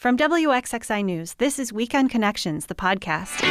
From WXXI News, this is Weekend Connections, the podcast.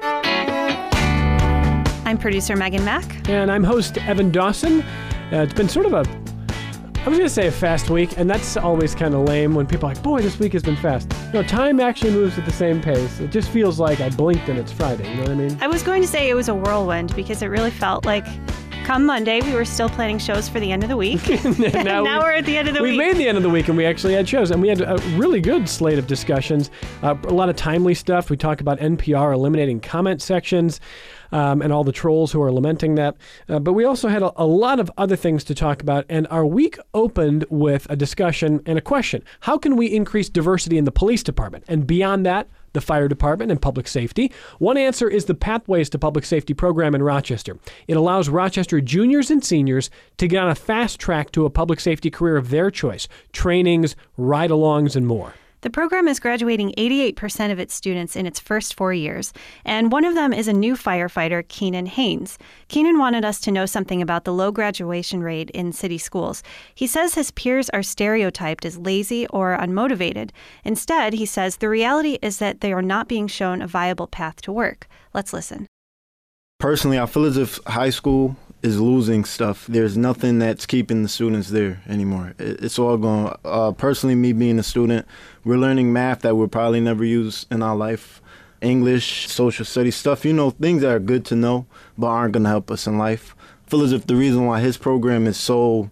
I'm producer Megan Mack. And I'm host Evan Dawson. It's been sort of I was going to say a fast week, and that's always kind of lame when people are like, boy, this week has been fast. No, time actually moves at the same pace. It just feels like I blinked and it's Friday, you know what I mean? I was going to say it was a whirlwind because it really felt like come Monday, we were still planning shows for the end of the week. now we're at the end of the week. We made the end of the week, and we actually had shows, and we had a really good slate of discussions, a lot of timely stuff. We talked about NPR eliminating comment sections and all the trolls who are lamenting that. But we also had a lot of other things to talk about, and our week opened with a discussion and a question. How can we increase diversity in the police department? And beyond that, the fire department and public safety. One answer is the Pathways to Public Safety program in Rochester. It allows Rochester juniors and seniors to get on a fast track to a public safety career of their choice, trainings, ride-alongs, and more. The program is graduating 88% of its students in its first 4 years, and one of them is a new firefighter, Keenan Haynes. Keenan wanted us to know something about the low graduation rate in city schools. He says his peers are stereotyped as lazy or unmotivated. Instead, he says the reality is that they are not being shown a viable path to work. Let's listen. Personally, I feel as if high school is losing stuff. There's nothing that's keeping the students there anymore. It's all gone. Personally, me being a student, we're learning math that we'll probably never use in our life. English, social studies, stuff, things that are good to know but aren't going to help us in life. I feel as if the reason why his program is so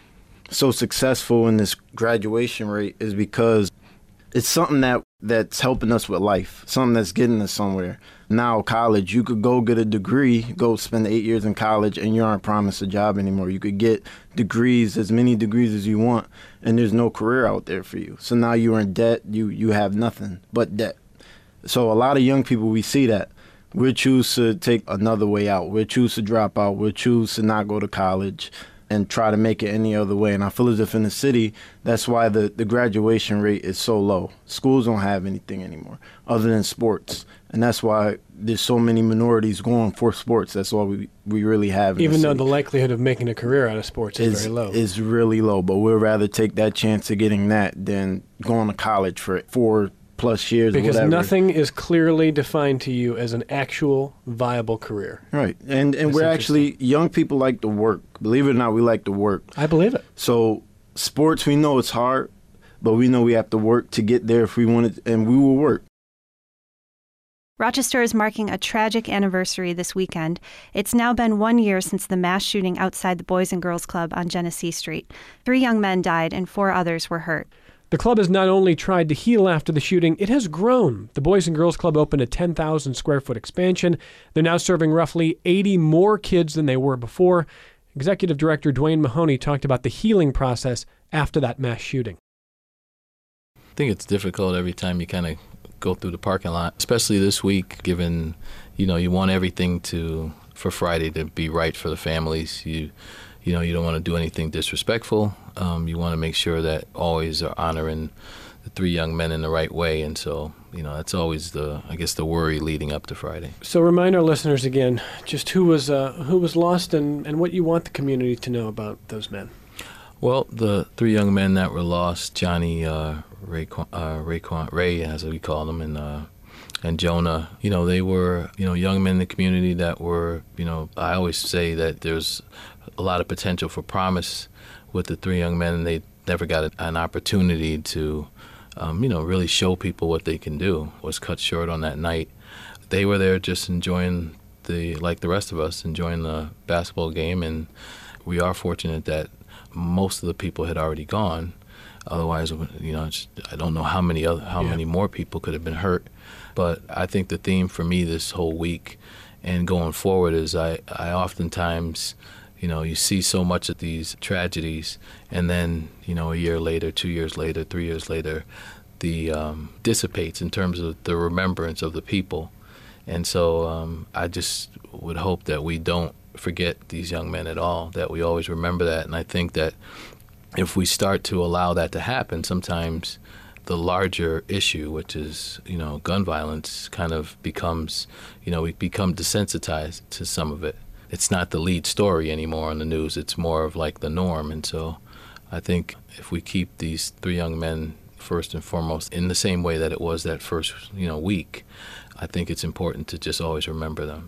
successful in this graduation rate is because it's something that's helping us with life, something that's getting us somewhere. Now, college, you could go get a degree, go spend 8 years in college, and you aren't promised a job anymore. You could get degrees, as many degrees as you want, and there's no career out there for you. So now you're in debt. You have nothing but debt. So a lot of young people, we see that. We'll choose to take another way out. We'll choose to drop out. We'll choose to not go to college and try to make it any other way. And I feel as if in the city, that's why the graduation rate is so low. Schools don't have anything anymore other than sports. And that's why there's so many minorities going for sports. That's all we really have. Even though the likelihood of making a career out of sports is very low. Is really low. But we'd rather take that chance of getting that than going to college for 4+ years because or whatever. Nothing is clearly defined to you as an actual viable career. Right. And we're actually, young people like to work. Believe it or not, we like to work. I believe it. So sports, we know it's hard, but we know we have to work to get there if we want it, and we will work. Rochester is marking a tragic anniversary this weekend. It's now been 1 year since the mass shooting outside the Boys and Girls Club on Genesee Street. 3 young men died and 4 others were hurt. The club has not only tried to heal after the shooting, it has grown. The Boys and Girls Club opened a 10,000 square foot expansion. They're now serving roughly 80 more kids than they were before. Executive Director Dwayne Mahoney talked about the healing process after that mass shooting. I think it's difficult every time you kind of go through the parking lot, especially this week, given, you want everything for Friday to be right for the families. You don't want to do anything disrespectful. You want to make sure that always are honoring the 3 young men in the right way. And so, that's always the worry leading up to Friday. So remind our listeners again, just who was lost and what you want the community to know about those men. Well, the 3 young men that were lost, Johnny, Ray, as we call them, and Jonah, they were, young men in the community that were, I always say that there's a lot of potential for promise with the 3 young men, and they never got an opportunity to, really show people what they can do. Was cut short on that night. They were there just enjoying like the rest of us, enjoying the basketball game, and we are fortunate that most of the people had already gone. Otherwise, I don't know how many more people could have been hurt. But I think the theme for me this whole week and going forward is I oftentimes, you see so much of these tragedies, and then, a year later, 2 years later, 3 years later, the dissipates in terms of the remembrance of the people. And so I just would hope that we don't forget these young men at all, that we always remember that. And I think that if we start to allow that to happen, sometimes the larger issue, which is, gun violence, kind of becomes, we become desensitized to some of it. It's not the lead story anymore on the news. It's more of like the norm. And so I think if we keep these 3 young men, first and foremost, in the same way that it was that first, week. I think it's important to just always remember them.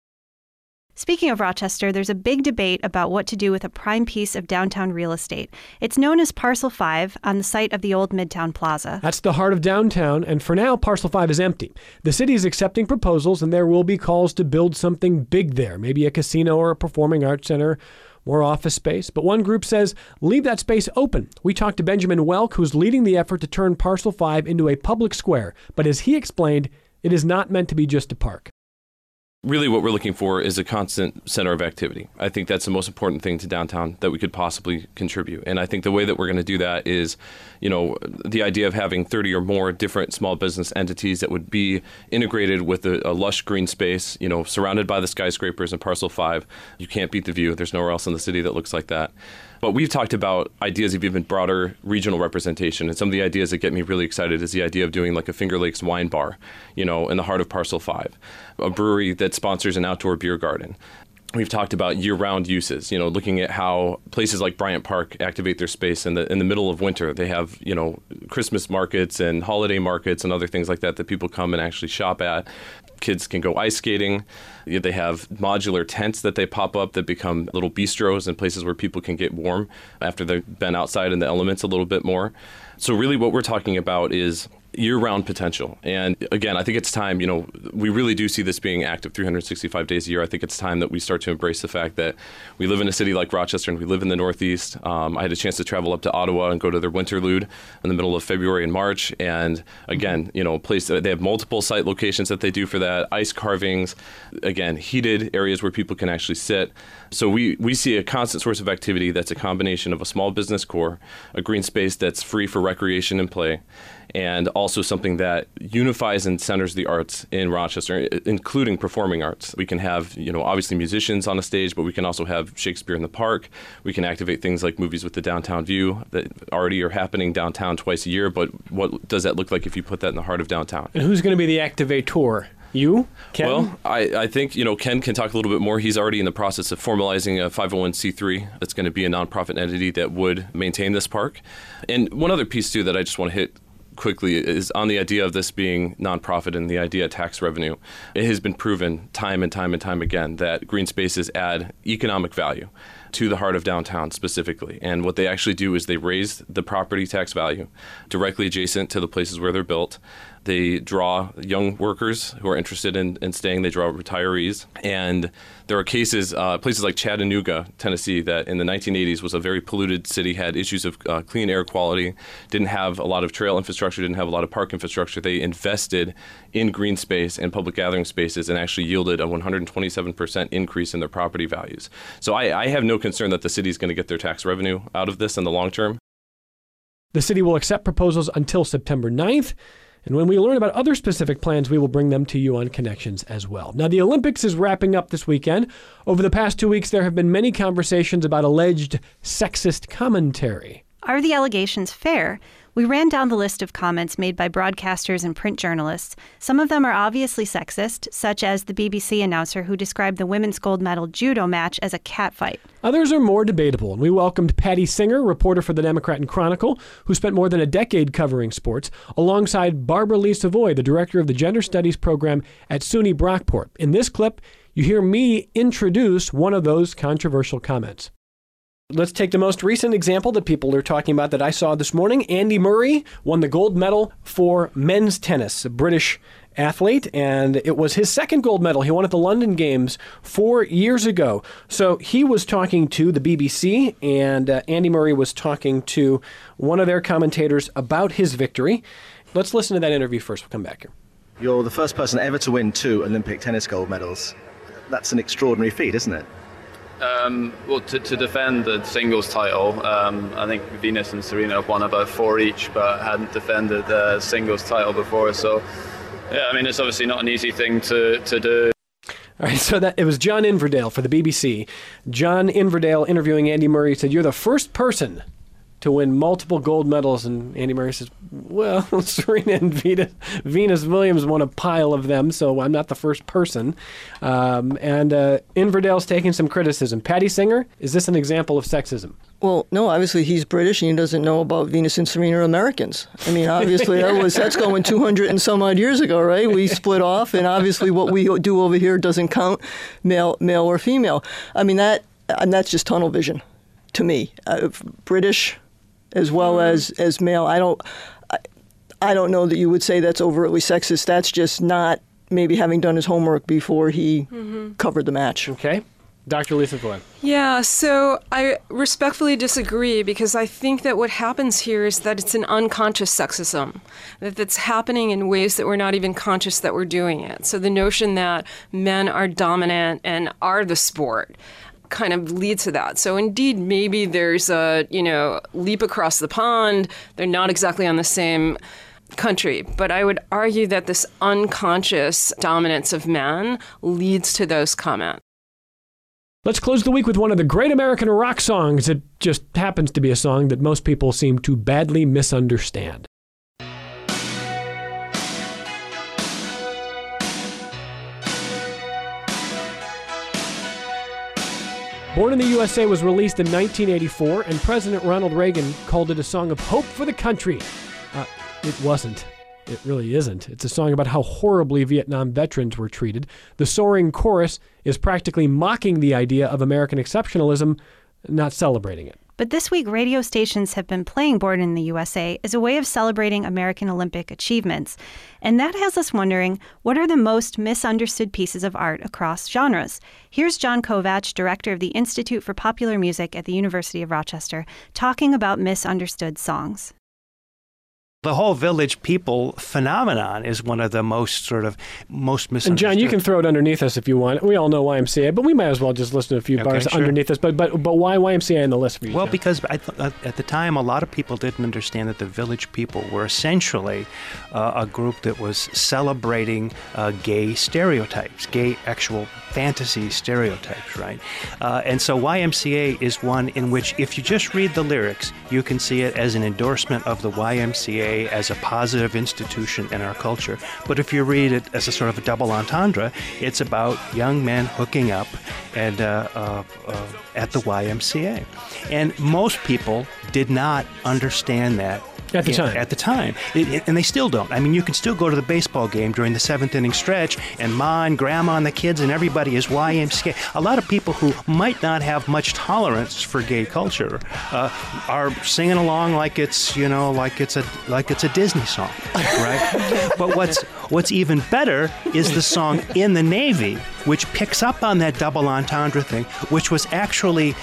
Speaking of Rochester, there's a big debate about what to do with a prime piece of downtown real estate. It's known as Parcel 5 on the site of the old Midtown Plaza. That's the heart of downtown, and for now, Parcel 5 is empty. The city is accepting proposals, and there will be calls to build something big there, maybe a casino or a performing arts center, more office space. But one group says, leave that space open. We talked to Benjamin Welk, who's leading the effort to turn Parcel 5 into a public square. But as he explained, it is not meant to be just a park. Really what we're looking for is a constant center of activity. I think that's the most important thing to downtown that we could possibly contribute. And I think the way that we're going to do that is, the idea of having 30 or more different small business entities that would be integrated with a lush green space, surrounded by the skyscrapers in Parcel 5. You can't beat the view. There's nowhere else in the city that looks like that. But we've talked about ideas of even broader regional representation. And some of the ideas that get me really excited is the idea of doing like a Finger Lakes wine bar, in the heart of Parcel 5, a brewery that sponsors an outdoor beer garden. We've talked about year-round uses, looking at how places like Bryant Park activate their space in the middle of winter. They have, Christmas markets and holiday markets and other things like that people come and actually shop at. Kids can go ice skating. They have modular tents that they pop up that become little bistros and places where people can get warm after they've been outside in the elements a little bit more. So really what we're talking about is year-round potential. And again, I think it's time, we really do see this being active 365 days a year. I think it's time that we start to embrace the fact that we live in a city like Rochester and we live in the Northeast. I had a chance to travel up to Ottawa and go to their Winterlude in the middle of February and March. And again, a place that they have multiple site locations that they do for that, ice carvings, again, heated areas where people can actually sit. So we see a constant source of activity that's a combination of a small business core, a green space that's free for recreation and play, and also something that unifies and centers the arts in Rochester, including performing arts. We can have, obviously musicians on a stage, but we can also have Shakespeare in the Park. We can activate things like movies with the downtown view that already are happening downtown twice a year, but what does that look like if you put that in the heart of downtown? And who's going to be the activator? You, Ken? Well, I think, Ken can talk a little bit more. He's already in the process of formalizing a 501c3 that's going to be a nonprofit entity that would maintain this park. And one other piece, too, that I just want to hit quickly is on the idea of this being nonprofit and the idea of tax revenue. It has been proven time and time and time again that green spaces add economic value to the heart of downtown specifically. And what they actually do is they raise the property tax value directly adjacent to the places where they're built. They draw young workers who are interested in staying. They draw retirees. And there are cases, places like Chattanooga, Tennessee, that in the 1980s was a very polluted city, had issues of clean air quality, didn't have a lot of trail infrastructure, didn't have a lot of park infrastructure. They invested in green space and public gathering spaces and actually yielded a 127% increase in their property values. So I have no concern that the city is going to get their tax revenue out of this in the long term. The city will accept proposals until September 9th. And when we learn about other specific plans, we will bring them to you on Connections as well. Now, the Olympics is wrapping up this weekend. Over the past 2 weeks, there have been many conversations about alleged sexist commentary. Are the allegations fair? We ran down the list of comments made by broadcasters and print journalists. Some of them are obviously sexist, such as the BBC announcer who described the women's gold medal judo match as a catfight. Others are more debatable, and we welcomed Patty Singer, reporter for the Democrat and Chronicle, who spent more than a decade covering sports, alongside Barbara Lee Savoy, the director of the Gender Studies program at SUNY Brockport. In this clip, you hear me introduce one of those controversial comments. Let's take the most recent example that people are talking about that I saw this morning. Andy Murray won the gold medal for men's tennis, a British athlete, and it was his second gold medal. He won at the London Games 4 years ago. So he was talking to the BBC, and Andy Murray was talking to one of their commentators about his victory. Let's listen to that interview first. We'll come back here. You're the first person ever to win 2 Olympic tennis gold medals. That's an extraordinary feat, isn't it? Well, to defend the singles title, I think Venus and Serena have won about 4 each, but hadn't defended the singles title before. So, yeah, I mean, it's obviously not an easy thing to do. All right, so it was John Inverdale for the BBC. John Inverdale interviewing Andy Murray said, "You're the first person to win multiple gold medals. And Andy Murray says, well, Serena and Venus Williams won a pile of them, so I'm not the first person. And Inverdale's taking some criticism. Patty Singer, is this an example of sexism? Well, no, obviously he's British and he doesn't know about Venus and Serena are Americans. I mean, obviously that's going 200 and some odd years ago, right? We split off, and obviously what we do over here doesn't count, male or female. I mean, that's just tunnel vision to me. British as well as male. I don't know that you would say that's overtly sexist. That's just not maybe having done his homework before he covered the match. Okay. Dr. Lisa Flynn. Yeah, so I respectfully disagree, because I think that what happens here is that it's an unconscious sexism, that's happening in ways that we're not even conscious that we're doing it. So the notion that men are dominant and are the sport kind of leads to that. So indeed, maybe there's a, leap across the pond. They're not exactly on the same country, but I would argue that this unconscious dominance of men leads to those comments. Let's close the week with one of the great American rock songs. It just happens to be a song that most people seem to badly misunderstand. Born in the USA was released in 1984, and President Ronald Reagan called it a song of hope for the country. It wasn't. It really isn't. It's a song about how horribly Vietnam veterans were treated. The soaring chorus is practically mocking the idea of American exceptionalism, not celebrating it. But this week, radio stations have been playing Born in the USA as a way of celebrating American Olympic achievements. And that has us wondering, what are the most misunderstood pieces of art across genres? Here's John Kovach, director of the Institute for Popular Music at the University of Rochester, talking about misunderstood songs. The whole Village People phenomenon is one of the most misunderstood. And John, you can throw it underneath us if you want. We all know YMCA, but we might as well just listen to a few bars underneath us. But why YMCA on the list for you? Well, John? because at the time, a lot of people didn't understand that the Village People were essentially a group that was celebrating gay stereotypes, gay actual fantasy stereotypes, right? And so YMCA is one in which, if you just read the lyrics, you can see it as an endorsement of the YMCA as a positive institution in our culture. But if you read it as a sort of a double entendre, it's about young men hooking up and at the YMCA. And most people did not understand that At the time. And they still don't. I mean, you can still go to the baseball game during the seventh inning stretch, and Ma and Grandma and the kids and everybody is YMCA. A lot of people who might not have much tolerance for gay culture are singing along like it's a Disney song, right? But what's even better is the song In the Navy, which picks up on that double entendre thing, which was actually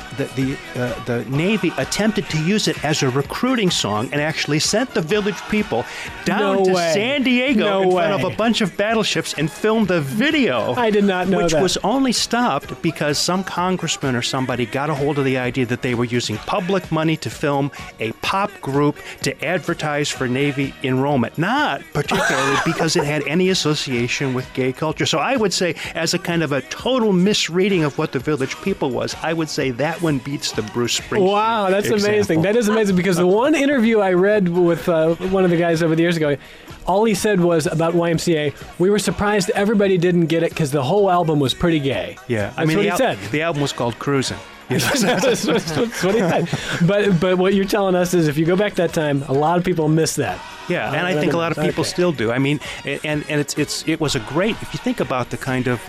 the Navy attempted to use it as a recruiting song and actually sent the Village People down to San Diego in front of a bunch of battleships and filmed a video. I did not know which that. was only stopped because some congressman or somebody got a hold of the idea that they were using public money to film a pop group to advertise for Navy enrollment, not particularly because it had any association with gay culture. So I would say, as a kind of a total misreading of what the Village People was, I would say that one beats the Bruce Springsteen. Wow, that's example. amazing. That is amazing, because the one interview I read with one of the guys over the years ago, all he said was about YMCA, we were surprised everybody didn't get it because the whole album was pretty gay. Yeah, That's what he said. The album was called Cruisin'. That's what he said. But what you're telling us is, if you go back that time, a lot of people miss that. Yeah, and I think a lot of people still do. I mean, and it was a great, if you think about the kind of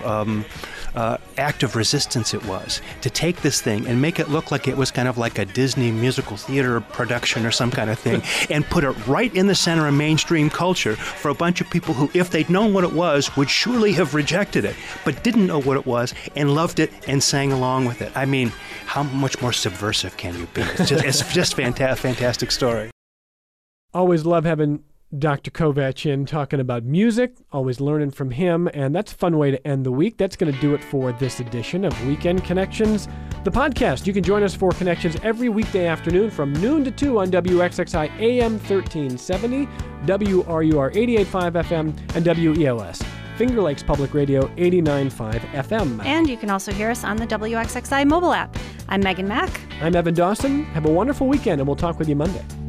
act of resistance it was to take this thing and make it look like it was kind of like a Disney musical theater production or some kind of thing, and put it right in the center of mainstream culture for a bunch of people who, if they'd known what it was, would surely have rejected it, but didn't know what it was and loved it and sang along with it. I mean, how much more subversive can you be? It's just fantastic story. Always love having Dr. Kovach in talking about music, always learning from him, and that's a fun way to end the week. That's going to do it for this edition of Weekend Connections, the podcast. You can join us for Connections every weekday afternoon from noon to 2 on WXXI AM 1370, WRUR 88.5 FM, and WELS Finger Lakes Public Radio 89.5 FM. And you can also hear us on the WXXI mobile app. I'm Megan Mack. I'm Evan Dawson. Have a wonderful weekend, and we'll talk with you Monday.